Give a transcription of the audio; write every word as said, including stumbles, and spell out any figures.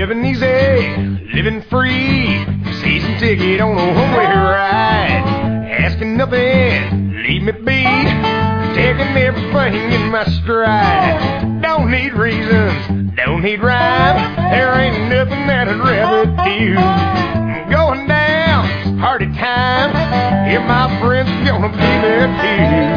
Living easy, living free, season ticket on a one-way ride. Asking nothing, leave me be, taking everything in my stride. Don't need reasons, don't need rhyme, there ain't nothing that I'd rather do. I'm going down, it's party time, yeah, my friends are gonna be there too.